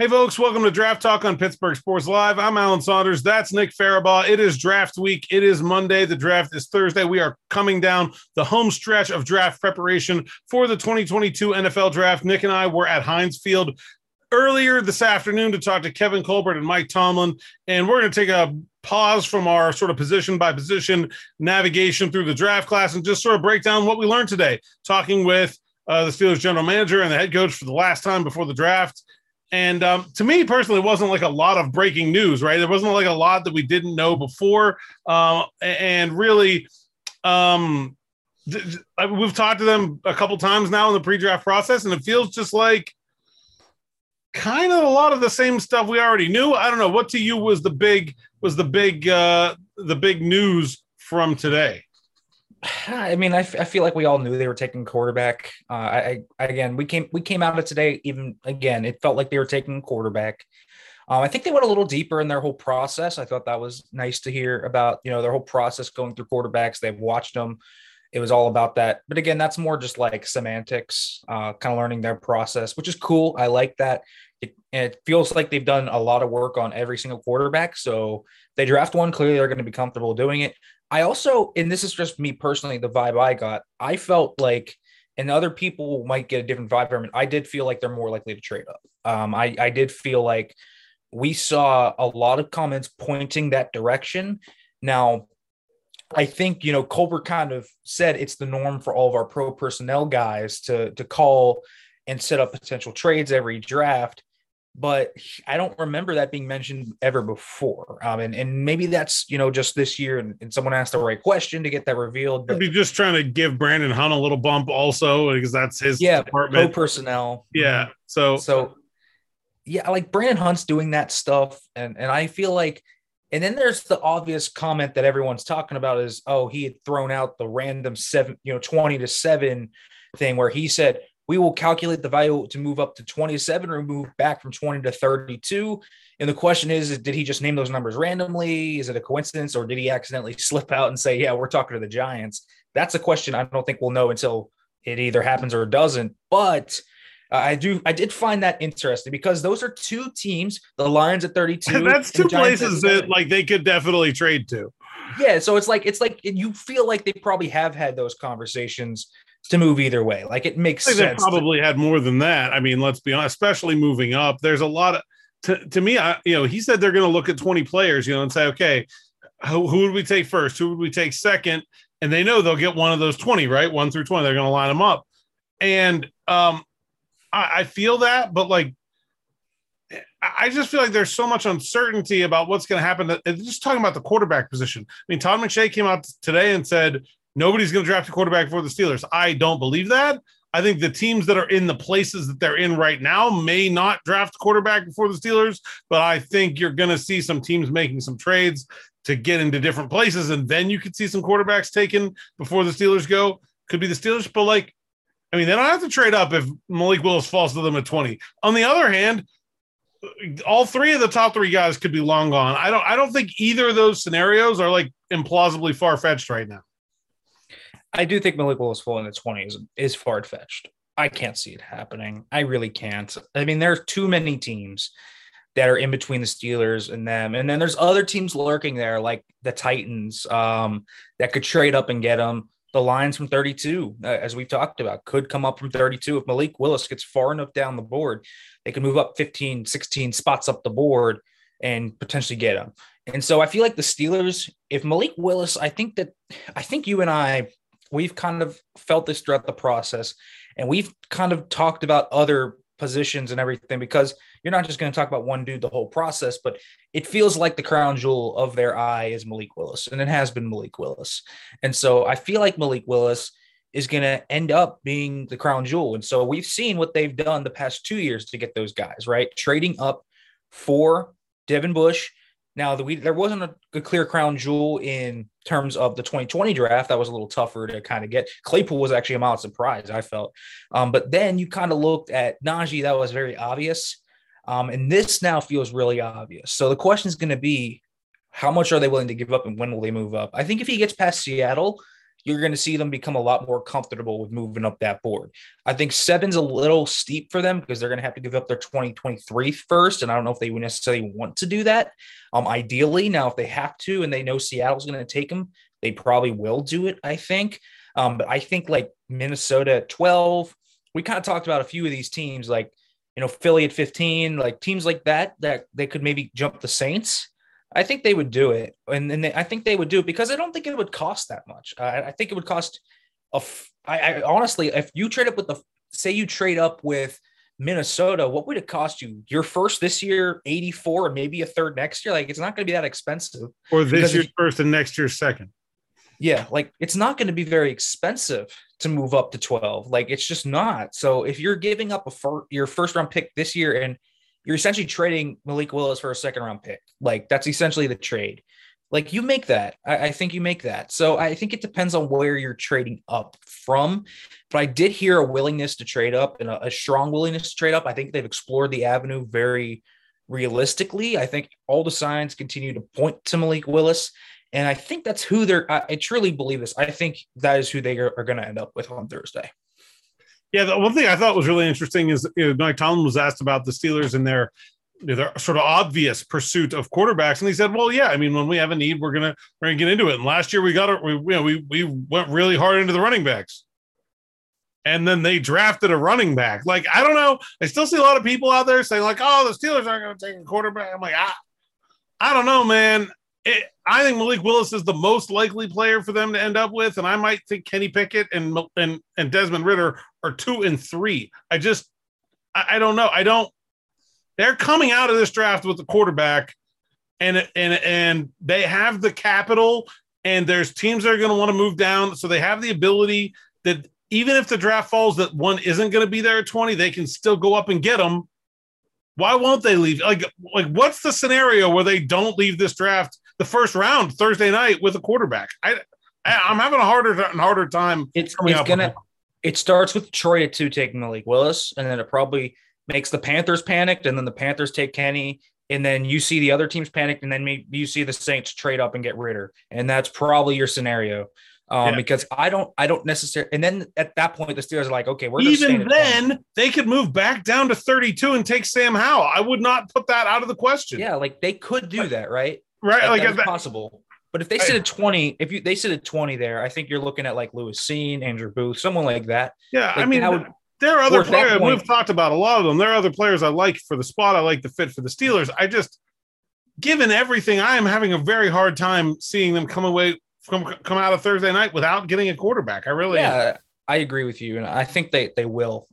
Hey, folks, welcome to Draft Talk on Pittsburgh Sports Live. I'm Alan Saunders. That's Nick Farabaugh. It is draft week. It is Monday. The draft is Thursday. We are coming down the home stretch of draft preparation for the 2022 NFL Draft. Nick and I were at Heinz Field earlier this afternoon to talk to Kevin Colbert and Mike Tomlin, and we're going to take a pause from our sort of position by position navigation through the draft class and just sort of break down what we learned today, talking with the Steelers general manager and the head coach for the last time before the draft. And to me personally, it wasn't like a lot of breaking news, right? There wasn't like a lot that we didn't know before. And really, we've talked to them a couple times now in the pre-draft process, and it feels just like kind of a lot of the same stuff we already knew. I don't know. What to you was the big news from today? I mean, I feel like we all knew they were taking quarterback. Again, we came out of today. Even again, it felt like they were taking quarterback. I think they went a little deeper in their whole process. I thought that was nice to hear about, their whole process going through quarterbacks. They've watched them. It was all about that. But again, that's more just like semantics, kind of learning their process, which is cool. I like that. It feels like they've done a lot of work on every single quarterback. So they draft one, clearly they're going to be comfortable doing it. I also, and this is just me personally, the vibe I got, I felt like, and other people might get a different vibe from it, I did feel like they're more likely to trade up. I did feel like we saw a lot of comments pointing that direction. Now, I think, Colbert kind of said it's the norm for all of our pro personnel guys to call and set up potential trades every draft. But I don't remember that being mentioned ever before. And maybe that's, just this year and someone asked the right question to get that revealed. But be just trying to give Brandon Hunt a little bump also, because that's his department. Pro personnel. Yeah. So yeah, like Brandon Hunt's doing that stuff. And I feel like, and then there's the obvious comment that everyone's talking about is, he had thrown out the random 20 to 7 thing where he said, we will calculate the value to move up to 27 or move back from 20 to 32. And the question is, did he just name those numbers randomly? Is it a coincidence, or did he accidentally slip out and say, yeah, we're talking to the Giants? That's a question I don't think we'll know until it either happens or doesn't. But I did find that interesting because those are two teams, the Lions at 32. That's two places that like they could definitely trade to. Yeah. So it's like you feel like they probably have had those conversations to move either way. Like it makes sense. They probably had more than that. I mean, let's be honest, especially moving up. There's a lot of, to me, he said they're going to look at 20 players, and say, okay, who would we take first? Who would we take second? And they know they'll get one of those 20, right? 1 through 20. They're going to line them up. And I feel that, but like, I just feel like there's so much uncertainty about what's going to happen. Just talking about the quarterback position. I mean, Todd McShay came out today and said, nobody's going to draft a quarterback for the Steelers. I don't believe that. I think the teams that are in the places that they're in right now may not draft a quarterback before the Steelers, but I think you're going to see some teams making some trades to get into different places, and then you could see some quarterbacks taken before the Steelers go. Could be the Steelers, but they don't have to trade up if Malik Willis falls to them at 20. On the other hand, all three of the top 3 guys could be long gone. I don't think either of those scenarios are like implausibly far-fetched right now. I do think Malik Willis falling in the 20s is far-fetched. I can't see it happening. I really can't. I mean, there's too many teams that are in between the Steelers and them. And then there's other teams lurking there, like the Titans, that could trade up and get them. The Lions from 32, as we talked about, could come up from 32. If Malik Willis gets far enough down the board, they can move up 15, 16 spots up the board and potentially get him. And so I feel like the Steelers, if Malik Willis, I think you and I, we've kind of felt this throughout the process, and we've kind of talked about other positions and everything, because you're not just going to talk about one dude the whole process, but it feels like the crown jewel of their eye is Malik Willis, and it has been Malik Willis. And so I feel like Malik Willis is going to end up being the crown jewel. And so we've seen what they've done the past 2 years to get those guys, right? Trading up for Devin Bush. Now, there wasn't a clear crown jewel in terms of the 2020 draft. That was a little tougher to kind of get. Claypool was actually a mild surprise, I felt. But then you kind of looked at Najee. That was very obvious. And this now feels really obvious. So the question is going to be, how much are they willing to give up and when will they move up? I think if he gets past Seattle, you're going to see them become a lot more comfortable with moving up that board. I think 7's a little steep for them because they're going to have to give up their 2023 first. And I don't know if they would necessarily want to do that. Ideally, now, if they have to, and they know Seattle's going to take them, they probably will do it, I think. But I think like Minnesota at 12, we kind of talked about a few of these teams, like, Philly at 15, like teams like that they could maybe jump the Saints. I think they would do it. And I think they would do it because I don't think it would cost that much. I think it would cost I honestly, if you trade up with say you trade up with Minnesota, what would it cost you? Your first this year, 84, and maybe a third next year? Like, it's not going to be that expensive. Or this year's first and next year's second. Yeah, like it's not going to be very expensive to move up to 12. Like, it's just not. So if you're giving up your first round pick this year and you're essentially trading Malik Willis for a second round pick, like that's essentially the trade. Like, you make that. I think you make that. So I think it depends on where you're trading up from. But I did hear a willingness to trade up and a strong willingness to trade up. I think they've explored the avenue very realistically. I think all the signs continue to point to Malik Willis. And I think that's who I truly believe this. I think that is who they are going to end up with on Thursday. Yeah, the one thing I thought was really interesting is Mike Tomlin was asked about the Steelers and their sort of obvious pursuit of quarterbacks, and he said, "Well, yeah, I mean, when we have a need, we're gonna get into it." And last year we went really hard into the running backs, and then they drafted a running back. Like, I don't know, I still see a lot of people out there saying like, "Oh, the Steelers aren't going to take a quarterback." I'm like, I don't know, man. I think Malik Willis is the most likely player for them to end up with, and I might think Kenny Pickett and Desmond Ridder are 2 and 3. I don't know. They're coming out of this draft with the quarterback, and they have the capital, and there's teams that are going to want to move down, so they have the ability that even if the draft falls that one isn't going to be there at 20, they can still go up and get them. Why won't they leave? Like what's the scenario where they don't leave this draft the first round Thursday night with a quarterback? I'm having a harder time. It starts with Detroit at 2 taking Malik Willis, and then it probably makes the Panthers panicked, and then the Panthers take Kenny, and then you see the other teams panicked, and then maybe you see the Saints trade up and get Ridder, and that's probably your scenario. Because I don't necessarily, and then at that point the Steelers are like, okay, we're even then they could move back down to 32 and take Sam Howell. I would not put that out of the question. Yeah, like they could do that, right? Right, that's possible. But if they sit at 20, they sit at 20 there, I think you're looking at like Lewis Cine, Andrew Booth, someone like that. Yeah, I mean, there are other players. We've talked about a lot of them. There are other players I like for the spot. I like the fit for the Steelers. I just, given everything, I am having a very hard time seeing them come out of Thursday night without getting a quarterback. I agree with you, and I think they will.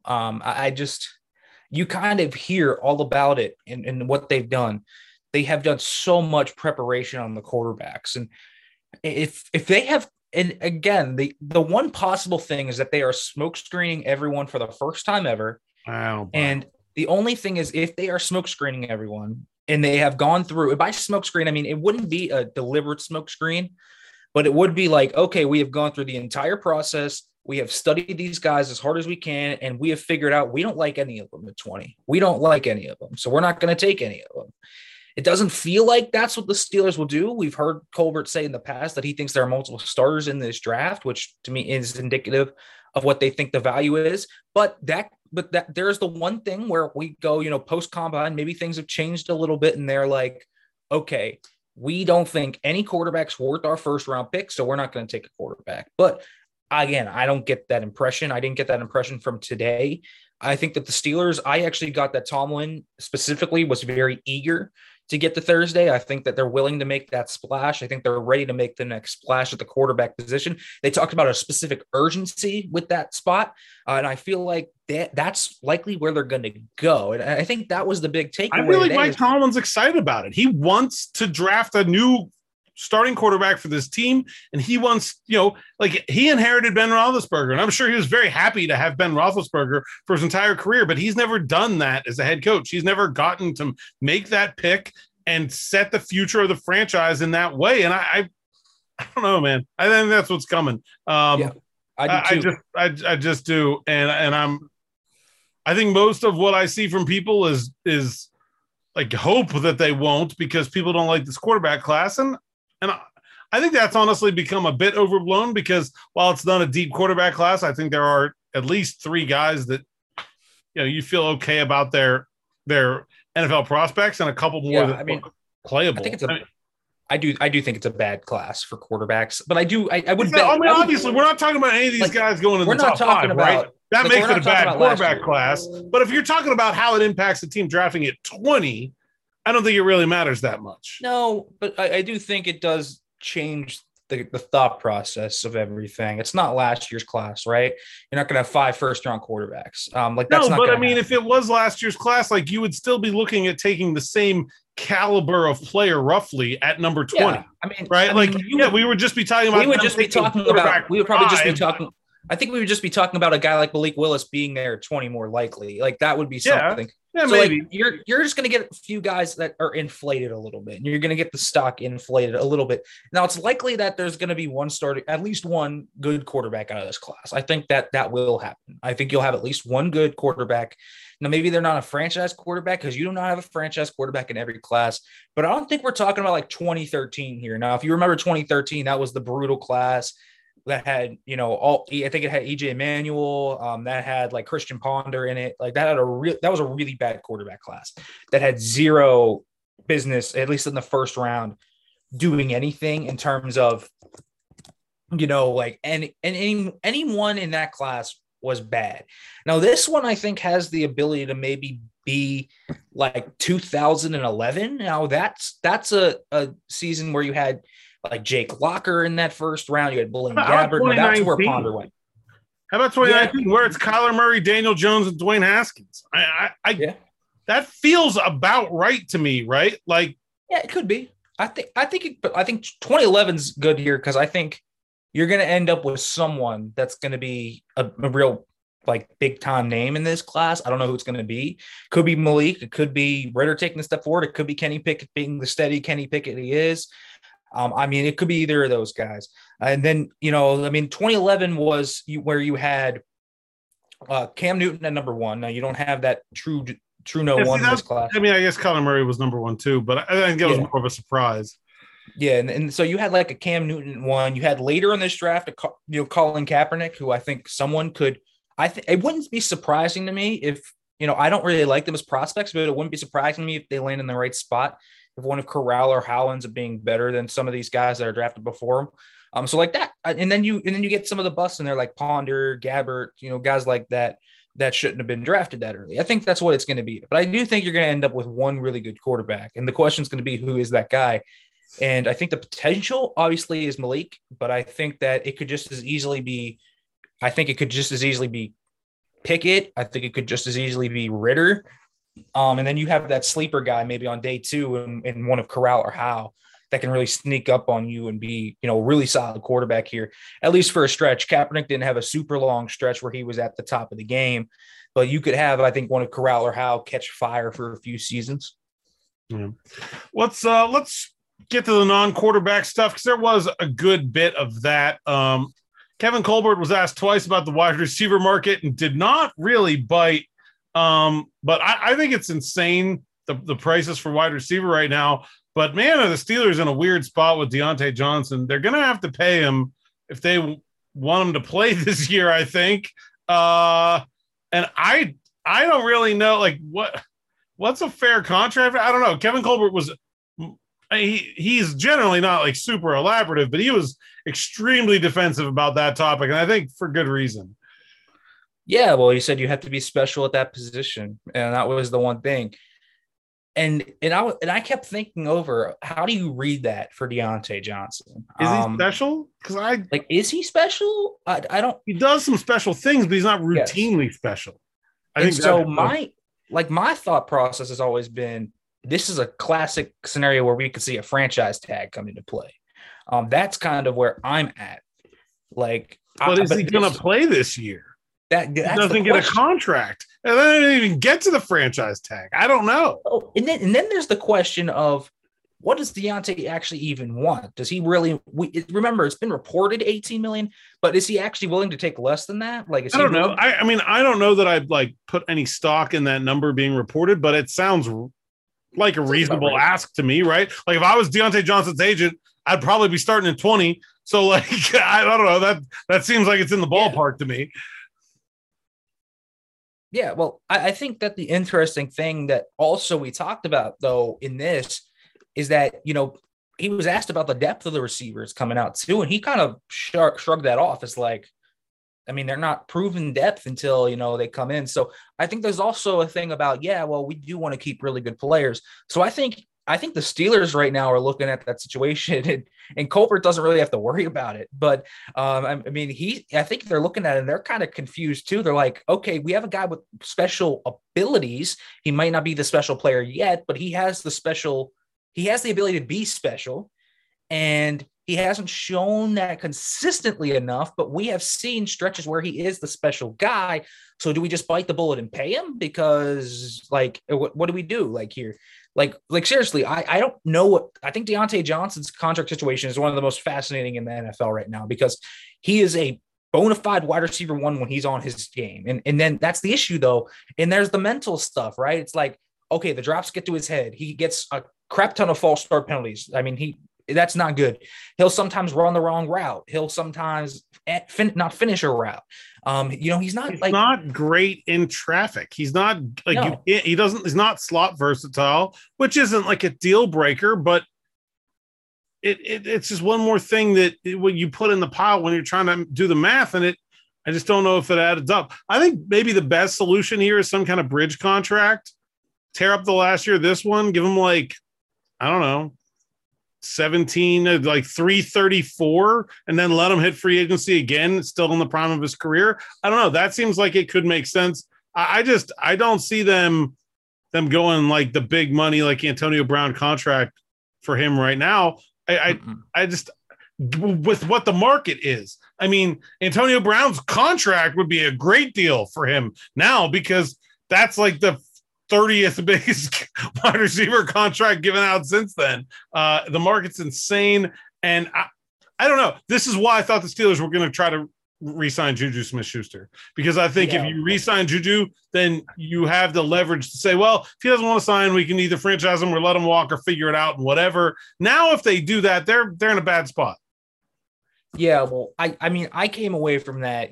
You kind of hear all about it and what they've done. They have done so much preparation on the quarterbacks, and if they have, and again, the one possible thing is that they are smoke screening everyone for the first time ever. Wow. And the only thing is, if they are smoke screening everyone and they have gone through, by smoke screen, I mean, it wouldn't be a deliberate smoke screen, but it would be like, okay, we have gone through the entire process. We have studied these guys as hard as we can, and we have figured out we don't like any of them at 20. We don't like any of them, so we're not going to take any of them. It doesn't feel like that's what the Steelers will do. We've heard Colbert say in the past that he thinks there are multiple starters in this draft, which to me is indicative of what they think the value is. But there's the one thing where we go, post combine, maybe things have changed a little bit, and they're like, okay, we don't think any quarterback's worth our first round pick, so we're not going to take a quarterback. But again, I don't get that impression. I didn't get that impression from today. I think that the Steelers, I actually got that Tomlin specifically was very eager to get to Thursday. I think that they're willing to make that splash. I think they're ready to make the next splash at the quarterback position. They talked about a specific urgency with that spot, and I feel like that's likely where they're going to go. And I think that was the big takeaway. I feel like Mike Tomlin's excited about it. He wants to draft a new starting quarterback for this team, and he wants, like he inherited Ben Roethlisberger, and I'm sure he was very happy to have Ben Roethlisberger for his entire career, but he's never done that as a head coach. He's never gotten to make that pick and set the future of the franchise in that way. And I don't know, man. I think that's what's coming. I just do. And I think most of what I see from people is like hope that they won't, because people don't like this quarterback class. And I think that's honestly become a bit overblown because while it's not a deep quarterback class, I think there are at least 3 guys that you feel okay about their NFL prospects and a couple more that look playable. I think I do think it's a bad class for quarterbacks, but I would bet. I mean, obviously, we're not talking about any of these guys going in the top 5, right? That makes it a bad quarterback class. But if you're talking about how it impacts the team drafting at 20, I don't think it really matters that much. No, but I do think it does change the thought process of everything. It's not last year's class, right? You're not going to have 5 first-round quarterbacks. That's not. But I mean, if it was last year's class, like you would still be looking at taking the same caliber of player roughly at number 20. Yeah, right? We would just be talking about. We would just be talking about. We would probably just be talking. I think we would just be talking about a guy like Malik Willis being there at 20 more likely. Like that would be something. Yeah, so maybe. You're just going to get a few guys that are inflated a little bit, and you're going to get the stock inflated a little bit. Now it's likely that there's going to be at least one good quarterback out of this class. I think that will happen. I think you'll have at least one good quarterback. Now, maybe they're not a franchise quarterback because you do not have a franchise quarterback in every class, but I don't think we're talking about like 2013 here. Now, if you remember 2013, that was the brutal class that had, I think it had EJ Manuel, that had like Christian Ponder in it. Like that was a really bad quarterback class that had zero business, at least in the first round, doing anything in terms of, anyone in that class was bad. Now, this one I think has the ability to maybe be like 2011. Now that's a season where you had like Jake Locker in that first round. You had Blaine Gabbert. That's where Ponder went. How about 2019, where it's Kyler Murray, Daniel Jones, and Dwayne Haskins? That feels about right to me, right? Like, yeah, it could be. I think 2011's good here because I think you're going to end up with someone that's going to be a real like big time name in this class. I don't know who it's going to be. Could be Malik. It could be Ritter taking a step forward. It could be Kenny Pickett being the steady Kenny Pickett he is. It could be either of those guys. And then, 2011 was where you had Cam Newton at number 1. Now you don't have that true no one in this class. I guess Kyler Murray was number 1 too, but I think it was more of a surprise. Yeah, and so you had like a Cam Newton 1. You had later in this draft, Colin Kaepernick, who I think someone could. It wouldn't be surprising to me if I don't really like them as prospects, but it wouldn't be surprising to me if they land in the right spot. If one of Corral or Howell ends up being better than some of these guys that are drafted before him. So like that, and then you get some of the busts in there like Ponder, Gabbert, guys like that shouldn't have been drafted that early. I think that's what it's going to be. But I do think you're going to end up with one really good quarterback, and the question is going to be who is that guy. And I think the potential obviously is Malik, but I think that it could just as easily be. I think it could just as easily be Pickett. I think it could just as easily be Ritter. And then you have that sleeper guy maybe on day 2 in one of Corral or Howe that can really sneak up on you and be, really solid quarterback here, at least for a stretch. Kaepernick didn't have a super long stretch where he was at the top of the game, but you could have, I think, one of Corral or Howe catch fire for a few seasons. Yeah. Let's get to the non-quarterback stuff because there was a good bit of that. Kevin Colbert was asked twice about the wide receiver market and did not really bite. But I think it's insane the prices for wide receiver right now. But man, are the Steelers in a weird spot with Deontay Johnson? They're going to have to pay him if they want him to play this year, I think. And I don't really know like what's a fair contract. I don't know. Kevin Colbert was he's generally not like super elaborative, but he was extremely defensive about that topic, and I think for good reason. Yeah, well, he said you have to be special at that position, and that was the one thing. And I kept thinking over how do you read that for Deontay Johnson? Is he special? Because is he special? I don't. He does some special things, but he's not routinely special. I think so. My thought process has always been this is a classic scenario where we could see a franchise tag come into play. That's kind of where I'm at. Like, but is he going to play this year? That doesn't get a contract, and then they didn't even get to the franchise tag. I don't know. Oh, and then there's the question of what does Deontay actually even want? Does he really? Remember, it's been reported 18 million, but is he actually willing to take less than that? Like, I don't know. I mean, I don't know that I'd like put any stock in that number being reported, but it sounds like a reasonable ask to me, right? Like if I was Deontay Johnson's agent, I'd probably be starting in 20. So like, I don't know, that seems like it's in the ballpark to me. Yeah, well, I think that the interesting thing that also we talked about though in this is that, he was asked about the depth of the receivers coming out too, and he kind of shrugged that off as like, I mean, they're not proven depth until, they come in. So I think there's also a thing about, we do want to keep really good players. So I think the Steelers right now are looking at that situation, and Colbert doesn't really have to worry about it. But I think they're looking at it and they're kind of confused too. They're like, okay, we have a guy with special abilities. He might not be the special player yet, but he has the ability to be special. And he hasn't shown that consistently enough, but we have seen stretches where he is the special guy. So do we just bite the bullet and pay him? Because like, what do we do like here? Like seriously, I don't know what I think Deontay Johnson's contract situation is one of the most fascinating in the NFL right now, because he is a bona fide wide receiver one when he's on his game. And then that's the issue though. And there's the mental stuff, right? It's like, okay, the drops get to his head. He gets a crap ton of false start penalties. I mean, that's not good. He'll sometimes run the wrong route. He'll sometimes not finish a route. He's not great in traffic. He's not like, no. He's not slot versatile, which isn't like a deal breaker, but it's just one more thing that when you put in the pile when you're trying to do the math, and I just don't know if it adds up. I think maybe the best solution here is some kind of bridge contract. Tear up the last year, this one, give him like, I don't know, 17, like 334, and then let him hit free agency again, still in the prime of his career. I don't know. That seems like it could make sense. I don't see them going like the big money, like Antonio Brown contract for him right now. I just, with what the market is, I mean, Antonio Brown's contract would be a great deal for him now, because that's like the 30th biggest wide receiver contract given out since then. The market's insane. And I don't know. This is why I thought the Steelers were going to try to re-sign Juju Smith-Schuster, because I think if you re-sign Juju, then you have the leverage to say, well, if he doesn't want to sign, we can either franchise him or let him walk or figure it out and whatever. Now, if they do that, they're in a bad spot. Yeah, well, I mean, I came away from that,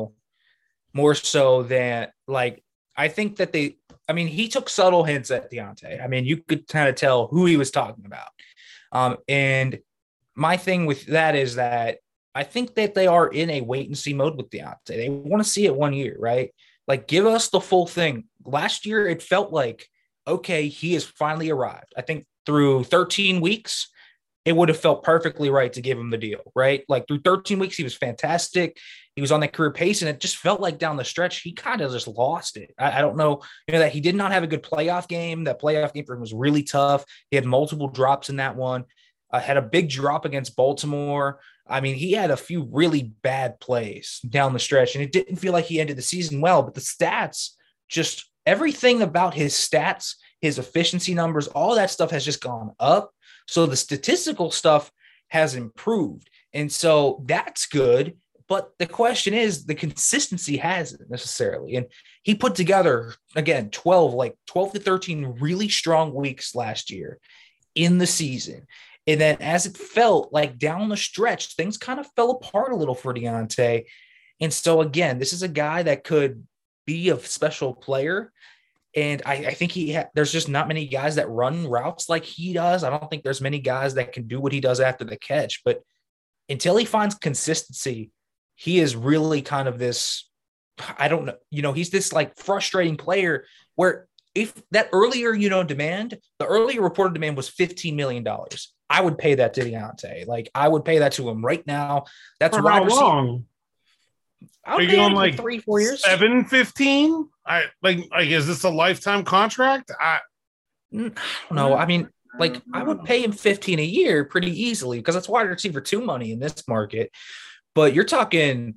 more so than like, I think that he took subtle hints at Deontay. I mean, you could kind of tell who he was talking about. And my thing with that is that I think that they are in a wait and see mode with Deontay. They want to see it 1 year, right? Like, give us the full thing. Last year, it felt like, okay, he has finally arrived. I think through 13 weeks, it would have felt perfectly right to give him the deal, right? Like through 13 weeks, he was fantastic. He was on that career pace, and it just felt like down the stretch, he kind of just lost it. I don't know, that he did not have a good playoff game. That playoff game for him was really tough. He had multiple drops in that one, had a big drop against Baltimore. I mean, he had a few really bad plays down the stretch, and it didn't feel like he ended the season well, but the stats, just everything about his stats, his efficiency numbers, all that stuff has just gone up. So the statistical stuff has improved. And so that's good. But the question is, the consistency hasn't necessarily. And he put together, again, 12 to 13 really strong weeks last year in the season. And then as it felt like down the stretch, things kind of fell apart a little for Deontay. And so, again, this is a guy that could be a special player. And I think there's just not many guys that run routes like he does. I don't think there's many guys that can do what he does after the catch. But until he finds consistency, he is really kind of this, I don't know, he's this like frustrating player where if that earlier, demand, the earlier reported demand was $15 million. I would pay that to Deontay. Like, I would pay that to him right now. That's for how long? Are you going like 3-4 years? 7-15? Is this a lifetime contract? I don't know. I mean, like, I would pay him 15 a year pretty easily because that's wide receiver 2 money in this market. But you're talking,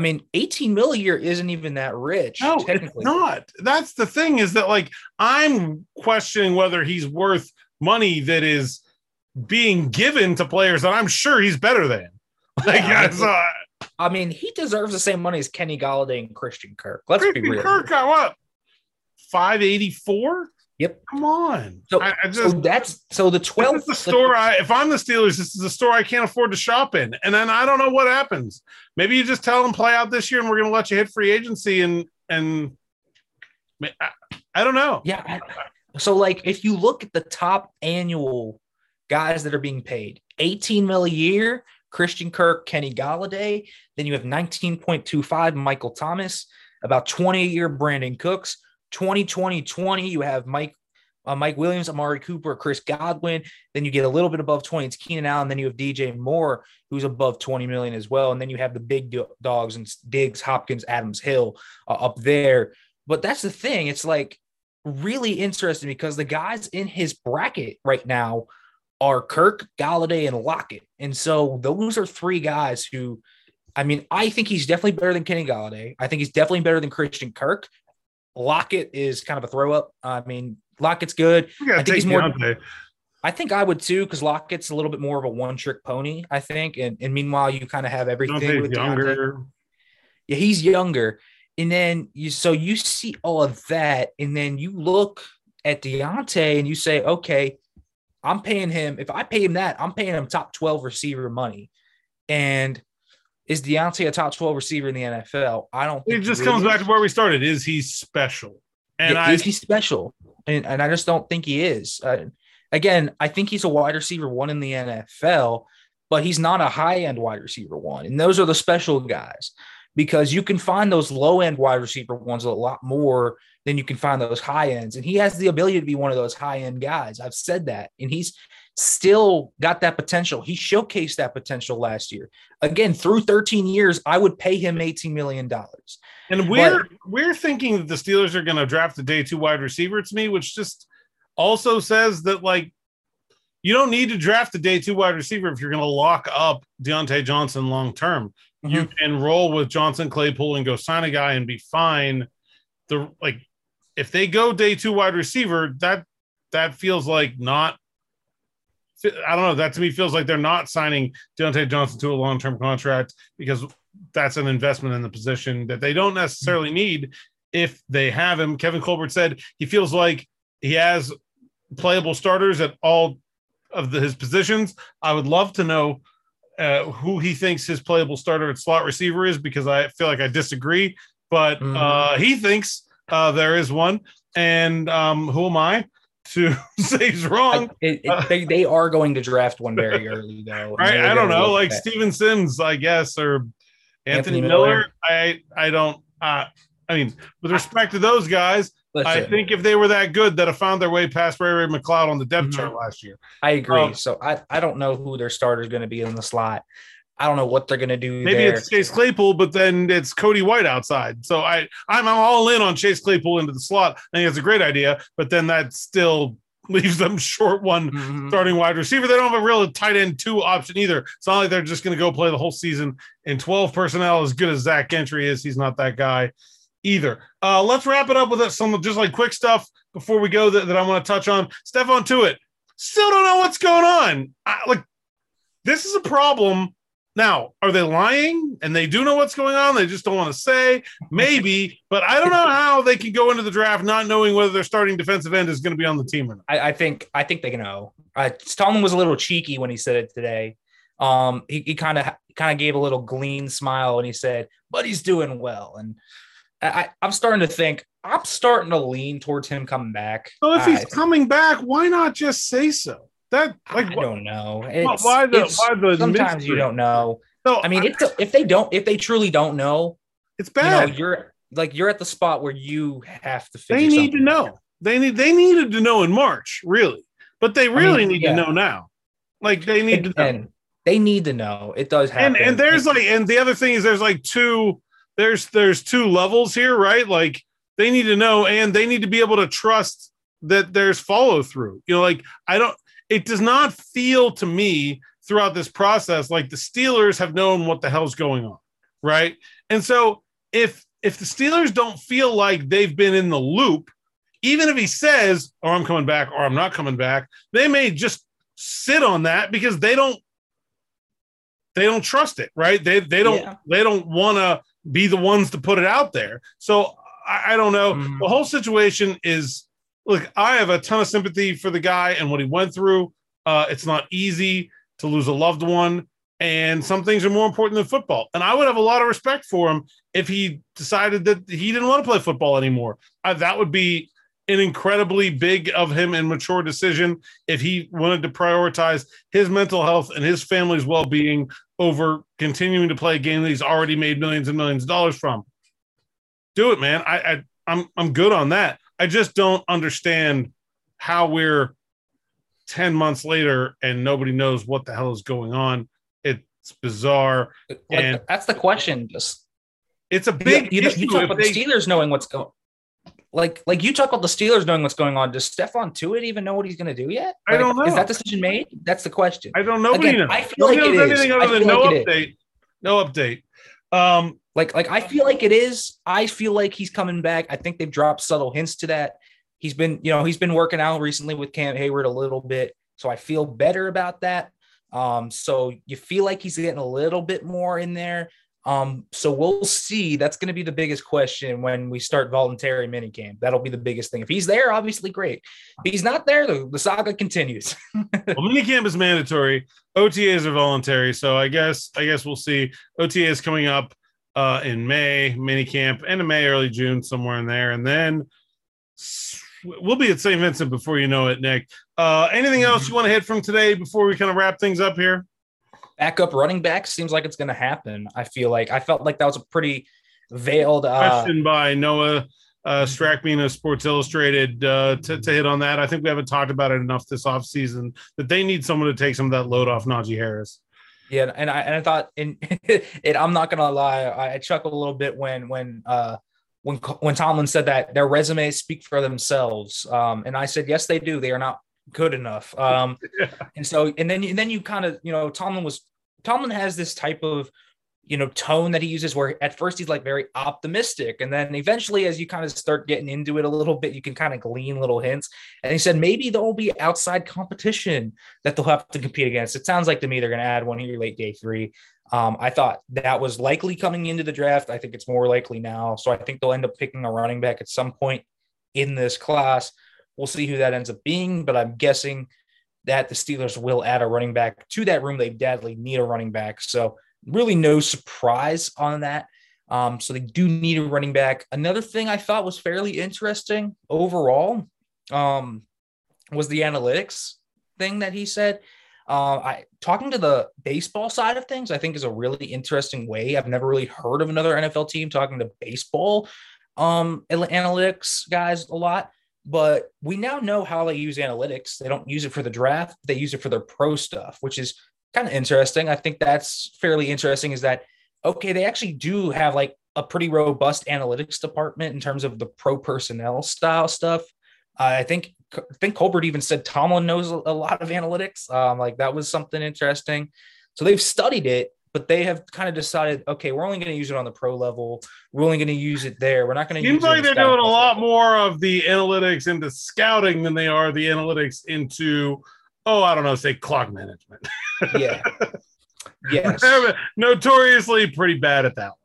18 mil a year isn't even that rich. No, technically. It's not. That's the thing, is that like, I'm questioning whether he's worth money that is being given to players that I'm sure he's better than. He deserves the same money as Kenny Golladay and Christian Kirk. Let's be real. Kirk got what? 584? Yep. Come on. So, I just the 12th. This is the store. If I'm the Steelers, this is the store I can't afford to shop in. And then I don't know what happens. Maybe you just tell them play out this year, and we're going to let you hit free agency. And I don't know. Yeah. So like, if you look at the top annual guys that are being paid, $18 million a year, Christian Kirk, Kenny Golladay. Then you have 19.25 Michael Thomas, about 20 a year Brandon Cooks. 20, you have Mike Williams, Amari Cooper, Chris Godwin. Then you get a little bit above 20, it's Keenan Allen. Then you have DJ Moore, who's above 20 million as well. And then you have the big dogs and Diggs, Hopkins, Adams, Hill up there. But that's the thing. It's like really interesting because the guys in his bracket right now are Kirk, Golladay, and Lockett. And so those are three guys who, I mean, I think he's definitely better than Kenny Golladay. I think he's definitely better than Christian Kirk. Lockett is kind of a throw up. I mean, Lockett's good. I think he's more. Deontay. I think I would too, because Lockett's a little bit more of a one-trick pony, I think. And meanwhile, you kind of have everything Deontay's with younger. Deontay. Yeah, he's younger. And then you see all of that, and then you look at Deontay and you say, okay, I'm paying him. If I pay him that, I'm paying him top 12 receiver money. And is Deontay a top 12 receiver in the NFL? I don't think it just comes back to where we started. Is he special? And is he special? And I just don't think he is. Again, I think he's a wide receiver one in the NFL, but he's not a high-end wide receiver one. And those are the special guys, because you can find those low-end wide receiver ones a lot more than you can find those high ends. And he has the ability to be one of those high-end guys. I've said that. And he's still got that potential. He showcased that potential last year. Again, through 13 years, I would pay him $18 million. And we're thinking that the Steelers are going to draft a day 2 wide receiver, to me, which just also says that, like, you don't need to draft a day 2 wide receiver if you're going to lock up Deontay Johnson long-term. Mm-hmm. You can roll with Johnson, Claypool, and go sign a guy and be fine. If they go day 2 wide receiver, that feels like not. I don't know. That to me feels like they're not signing Deontay Johnson to a long-term contract, because that's an investment in the position that they don't necessarily need if they have him. Kevin Colbert said he feels like he has playable starters at all of his positions. I would love to know who he thinks his playable starter at slot receiver is, because I feel like I disagree, but he thinks there is one. And who am I to say he's wrong? They are going to draft one very early, though. Right? I don't know, like Steven Sims, I guess, or Anthony Miller. I don't. I mean, with respect to those guys, I think if they were that good, that have found their way past Ray McLeod on the depth chart last year. I agree. So I don't know who their starter is going to be in the slot. I don't know what they're going to do. Maybe it's Chase Claypool, but then it's Cody White outside. So I'm all in on Chase Claypool into the slot. I think it's a great idea, but then that still leaves them short one starting wide receiver. They don't have a real tight end 2 option either. It's not like they're just going to go play the whole season in 12 personnel. As good as Zach Gentry is, he's not that guy either. Let's wrap it up with some just like quick stuff before we go that I want to touch on. Stephon Tuitt, still don't know what's going on. This is a problem. Now, are they lying and they do know what's going on? They just don't want to say? Maybe, but I don't know how they can go into the draft not knowing whether their starting defensive end is going to be on the team or not. I think they know. Tomlin was a little cheeky when he said it today. He kind of gave a little gleam smile and he said, but he's doing well. And I'm starting to lean towards him coming back. So if he's coming back, why not just say so? I don't know. Why the sometimes mystery? You don't know. No, I mean, if they truly don't know, it's bad. You're at the spot where you have to figure. They need to know. Out. They needed to know in March, really, but they really need to know now. Like they need to know. And they need to know. It does happen. And there's and the other thing is there's there's 2 levels here, right? Like they need to know, and they need to be able to trust that there's follow through. It does not feel to me throughout this process like the Steelers have known what the hell's going on, right? And so if the Steelers don't feel like they've been in the loop, even if he says, "Oh, I'm coming back," or "I'm not coming back," they may just sit on that because they don't trust it, right? They don't want to be the ones to put it out there. So I don't know. The whole situation is look, I have a ton of sympathy for the guy and what he went through. It's not easy to lose a loved one, and some things are more important than football. And I would have a lot of respect for him if he decided that he didn't want to play football anymore. That would be an incredibly big of him and mature decision if he wanted to prioritize his mental health and his family's well-being over continuing to play a game that he's already made millions and millions of dollars from. Do it, man. I'm good on that. I just don't understand how we're 10 months later and nobody knows what the hell is going on. It's bizarre. And that's the question. Just it's a big you talk about the Steelers knowing what's going. Like you talk about the Steelers knowing what's going on. Does Stephon Tuitt even know what he's going to do yet? I don't know. Is that decision made? That's the question. I don't know. Again, I feel like it is. Anything other than no update. No update. Like I feel like it is. I feel like he's coming back. I think they've dropped subtle hints to that. He's been working out recently with Cam Hayward a little bit, so I feel better about that. So you feel like he's getting a little bit more in there. So we'll see. That's going to be the biggest question when we start voluntary minicamp. That'll be the biggest thing. If he's there, obviously great. If he's not there, the saga continues. Well, minicamp is mandatory. OTAs are voluntary. So I guess we'll see. OTA is coming up in May, minicamp, end of May, early June, somewhere in there. And then we'll be at St. Vincent before you know it, Nick. Anything else you want to hit from today before we kind of wrap things up here? Backup running back seems like it's going to happen. I felt like that was a pretty veiled question by Noah Strackman of Sports Illustrated to hit on that. I think we haven't talked about it enough this offseason that they need someone to take some of that load off Najee Harris. Yeah, and I thought, I'm not going to lie, I chuckled a little bit when Tomlin said that their resumes speak for themselves, and I said yes, they do. They are not good enough. Yeah. And then you kind of, Tomlin has this type of, tone that he uses where at first he's like very optimistic. And then eventually, as you kind of start getting into it a little bit, you can kind of glean little hints. And he said, maybe there'll be outside competition that they'll have to compete against. It sounds like to me, they're going to add one here late day 3. I thought that was likely coming into the draft. I think it's more likely now. So I think they'll end up picking a running back at some point in this class. We'll see who that ends up being, but I'm guessing that the Steelers will add a running back to that room. They badly need a running back. So really no surprise on that. So they do need a running back. Another thing I thought was fairly interesting overall was the analytics thing that he said. Talking to the baseball side of things, I think is a really interesting way. I've never really heard of another NFL team talking to baseball analytics guys a lot. But we now know how they use analytics. They don't use it for the draft. They use it for their pro stuff, which is kind of interesting. I think that's fairly interesting is that, okay, they actually do have like a pretty robust analytics department in terms of the pro personnel style stuff. I think Colbert even said Tomlin knows a lot of analytics. Like that was something interesting. So they've studied it, but they have kind of decided, okay, we're only going to use it on the pro level. We're only going to use it there. We're not going to use it. Seems like they're doing a lot more of the analytics into scouting than they are the analytics into, say clock management. Yeah. Yes. Notoriously pretty bad at that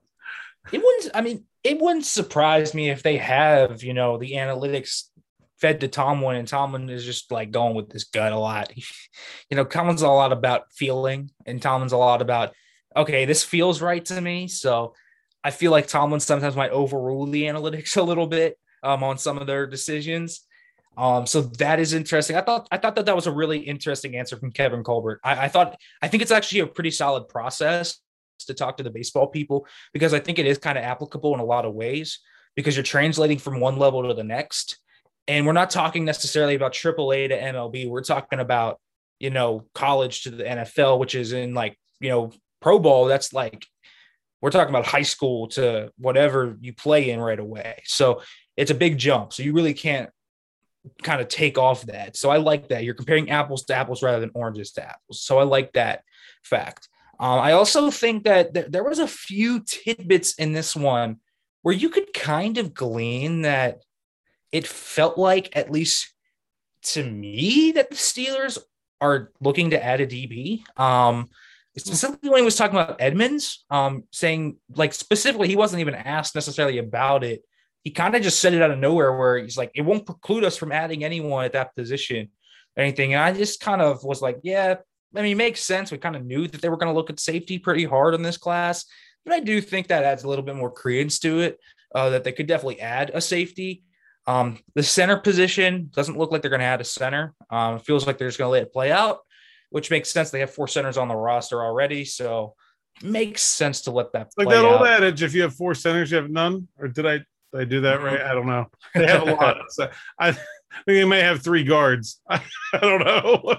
one. It wouldn't surprise me if they have, the analytics fed to Tomlin and Tomlin is just like going with his gut a lot. Tomlin's a lot about feeling and Tomlin's a lot about, okay, this feels right to me. So I feel like Tomlin sometimes might overrule the analytics a little bit on some of their decisions. So that is interesting. I thought that was a really interesting answer from Kevin Colbert. I think it's actually a pretty solid process to talk to the baseball people because I think it is kind of applicable in a lot of ways because you're translating from one level to the next. And we're not talking necessarily about AAA to MLB. We're talking about, college to the NFL, which is in pro ball. That's like, we're talking about high school to whatever you play in right away. So it's a big jump. So you really can't kind of take off that. So I like that. You're comparing apples to apples rather than oranges to apples. So I like that fact. I also think that there was a few tidbits in this one where you could kind of glean that it felt like, at least to me, that the Steelers are looking to add a DB. Specifically when he was talking about Edmonds, saying like specifically, he wasn't even asked necessarily about it. he kind of just said it out of nowhere where he's like, it won't preclude us from adding anyone at that position or anything. And I just kind of was like, yeah, I mean, it makes sense. We kind of knew that they were going to look at safety pretty hard in this class, but I do think that adds a little bit more credence to it, that they could definitely add a safety. The center position doesn't look like they're going to add a center. It feels like they're just going to let it play out, which makes sense. They have 4 centers on the roster already, so it makes sense to let that play like that old out. adage: if you have 4 centers, you have none. Or did I do that right? I don't know. They have a lot. So I think they may have 3 guards. I don't know.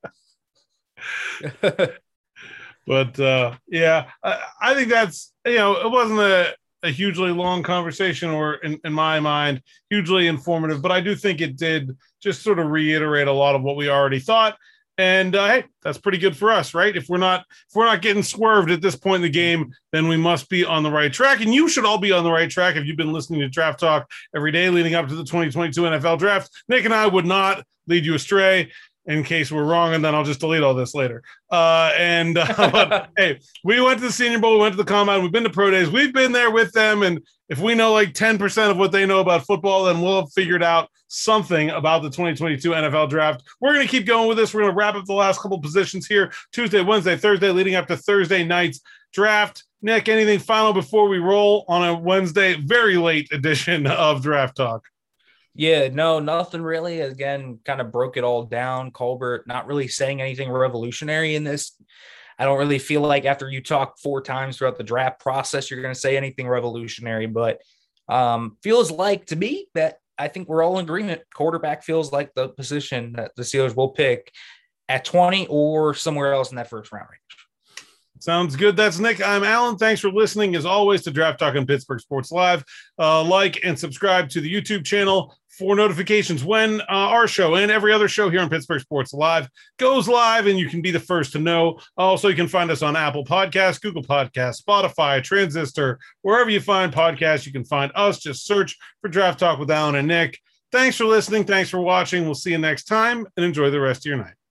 But yeah, I think that's, it wasn't a hugely long conversation, or in my mind, hugely informative, but I do think it did just sort of reiterate a lot of what we already thought. And hey, that's pretty good for us, right? If we're not getting swerved at this point in the game, then we must be on the right track. And you should all be on the right track if you've been listening to Draft Talk every day leading up to the 2022 NFL Draft. Nick and I would not lead you astray in case we're wrong, and then I'll just delete all this later. But, hey, we went to the Senior Bowl, we went to the Combine, we've been to Pro Days, we've been there with them, and if we know like 10% of what they know about football, then we'll have figured out something about the 2022 NFL Draft. We're going to keep going with this. We're going to wrap up the last couple positions here, Tuesday, Wednesday, Thursday, leading up to Thursday night's draft. Nick, anything final before we roll on a Wednesday, very late edition of Draft Talk? Yeah, no, nothing really. Again, kind of broke it all down. Colbert not really saying anything revolutionary in this. I don't really feel like after you talk 4 times throughout the draft process, you're going to say anything revolutionary, but feels like to me that I think we're all in agreement. Quarterback feels like the position that the Steelers will pick at 20 or somewhere else in that first round range. Sounds good. That's Nick. I'm Alan. Thanks for listening, as always, to Draft Talk on Pittsburgh Sports Live. Like and subscribe to the YouTube channel for notifications when our show and every other show here on Pittsburgh Sports Live goes live, and you can be the first to know. Also, you can find us on Apple Podcasts, Google Podcasts, Spotify, Transistor, wherever you find podcasts, you can find us. Just search for Draft Talk with Alan and Nick. Thanks for listening. Thanks for watching. We'll see you next time, and enjoy the rest of your night.